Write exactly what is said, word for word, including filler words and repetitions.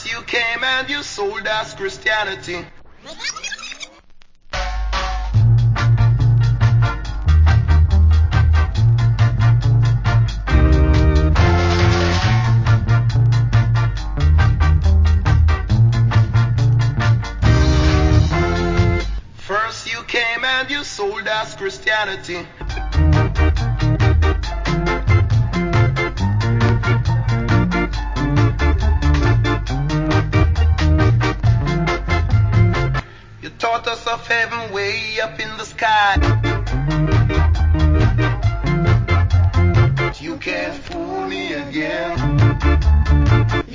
First you came and you sold us Christianity. First you came and you sold us Christianity. You taught us of heaven way up in the sky.